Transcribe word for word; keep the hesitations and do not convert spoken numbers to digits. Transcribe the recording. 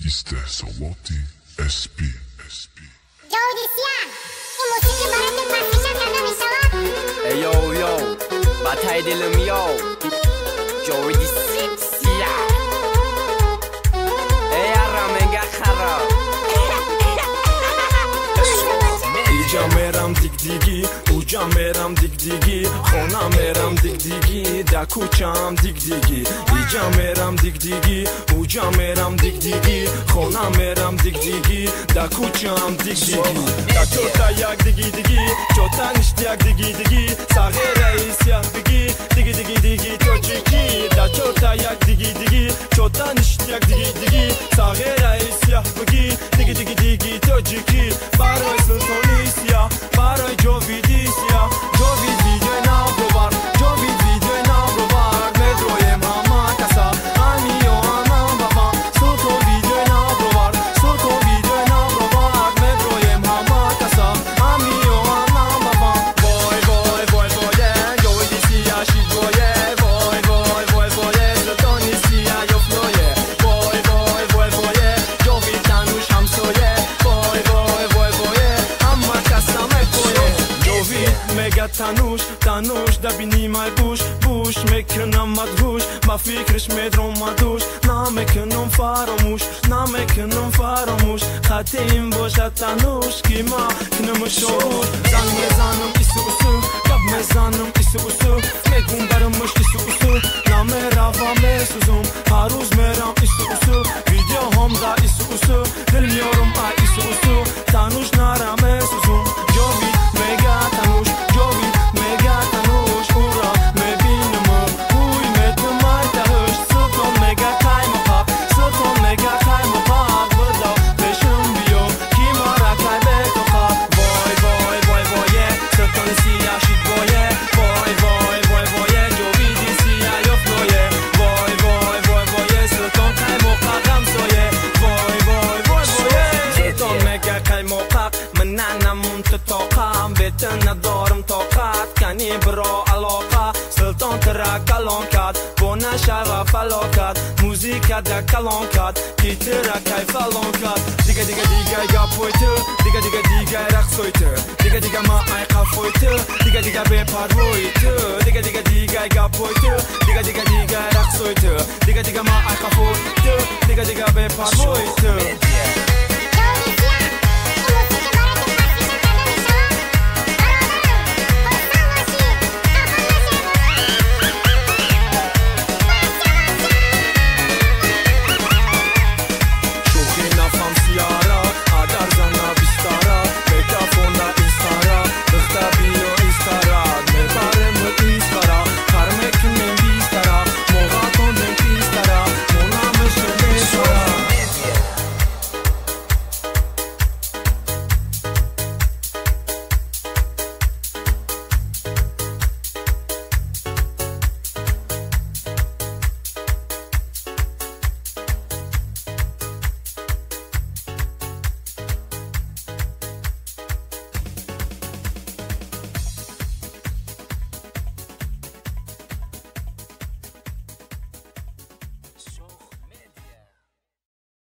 استحساباتی اسپی جودیسیا این موسیقی براتون پخش کرده میشود. ای یو یو باتای دلم یو جودیسیا ای آرامنگا خراب اینجا میرم دیگ دیگی اوجا میرم دیگ دیگی خونه میرم دیگ دیگی در کوچم دیگ دیگی اینجا میرم دیگ دیگی اوجا میرم دیگ دیگی خونه میرم دیگ دیگی در کوچم دیگ دیگی در چوتا یک دیگی دیگی چوتا نشت یک دیگی دیگی صغیر ایسیح بگی دیگی دیگی دیگی تو چیکی در چوتا یک دیگی دیگی چوتا نشت یک دیگی دیگی صغیر ایسیح بگی دیگی دیگی دیگی تو چیکی برای سلطانی سیاه برای جویدیسیا جوید ویدیو ناو ببر جوید ویدیو ناو ببر مدرویم همه کسا امی و انم بابا سوتو ویدیو ناو ببر سوتو ویدیو ناو ببر مدرویم همه کسا امی و انم بابا وای وای وای وای جویدیسیا شید وای وای وای وای وای سلطانی سیا یفنویه وای وای وای وای جوید تنوش همسویه وای وای وای وای همه کسا میگه تنوش تنوش دبینی مای بوش بوش میکنم مدهوش با فکرش میدرم مدوش نمیکنم فراموش نمیکنم فراموش خط این باشه تنوش کی ما کنم شروع زن میزنم ایسو اسو گب میزنم ایسو اسو میگم برمش ایسو اسو نمیرم میسوزم هر روز میرم ایسو اسو ویدیو هم دا ایسو اسو دل میارم ایسو اسو تنوش نرم میسوزم جوید میگه تنوش جوید میگه تنوش او را میبینم اوی میتمای تهش سلطان میگه کای مقاب سلطان میگه کای مقاب بدا بشم بیو کی مارا کای بیتو خواب وای وای وای وای سلطان سیا شید وای وای وای وای وای جویدی سیا یفنویه وای وای وای وای سلطان کای مقاب غمسویه وای وای وای وای سلطان میگه کای مقاب من ننمون تطاقم بهتر ندارم طاقت کنی برا علاقه سلطان ترا کلان کرد با نشوه فلاکت موزیک در کلان کرد کی ترا کی فلان کرد دیگه دیگه دیگه یا پویتر دیگه دیگه دیگه رقصوی تر دیگه دیگه ما ای قفوی تر دیگه دیگه بپروی تر دیگه دیگه دیگه یا پویتر دیگه دیگه دیگه رقصوی تر دیگه دیگه ما ای قفوی تر دیگه دیگه بپروی تر